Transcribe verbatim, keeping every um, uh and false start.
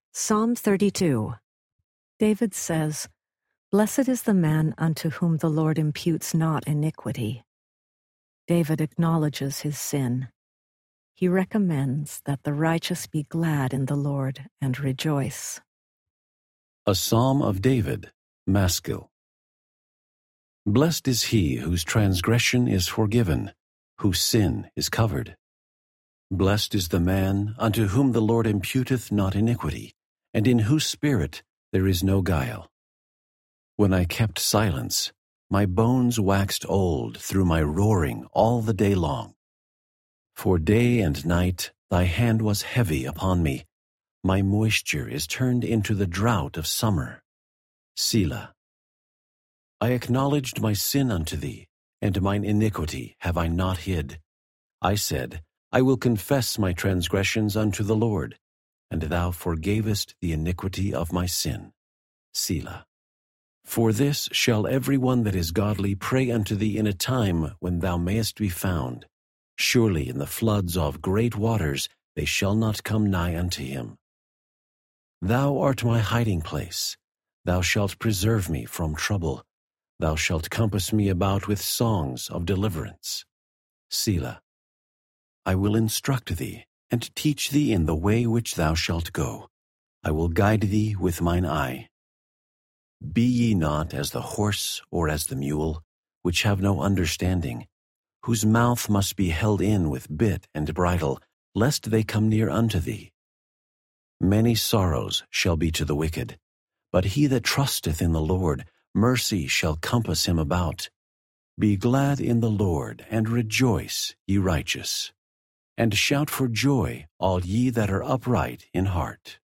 Psalm thirty-two. David says, "Blessed is the man unto whom the Lord imputes not iniquity." David acknowledges his sin. He recommends that the righteous be glad in the Lord and rejoice. A Psalm of David, Maskil. Blessed is he whose transgression is forgiven, whose sin is covered. Blessed is the man unto whom the Lord imputeth not iniquity, and in whose spirit there is no guile. When I kept silence, my bones waxed old through my roaring all the day long. For day and night thy hand was heavy upon me. My moisture is turned into the drought of summer. Selah. I acknowledged my sin unto thee, and mine iniquity have I not hid. I said, I will confess my transgressions unto the Lord, and thou forgavest the iniquity of my sin. Selah. For this shall every one that is godly pray unto thee in a time when thou mayest be found. Surely in the floods of great waters they shall not come nigh unto him. Thou art my hiding place. Thou shalt preserve me from trouble. Thou shalt compass me about with songs of deliverance. Selah. I will instruct thee, and teach thee in the way which thou shalt go. I will guide thee with mine eye. Be ye not as the horse or as the mule, which have no understanding, whose mouth must be held in with bit and bridle, lest they come near unto thee. Many sorrows shall be to the wicked, but he that trusteth in the Lord, mercy shall compass him about. Be glad in the Lord, and rejoice, ye righteous, and shout for joy, all ye that are upright in heart.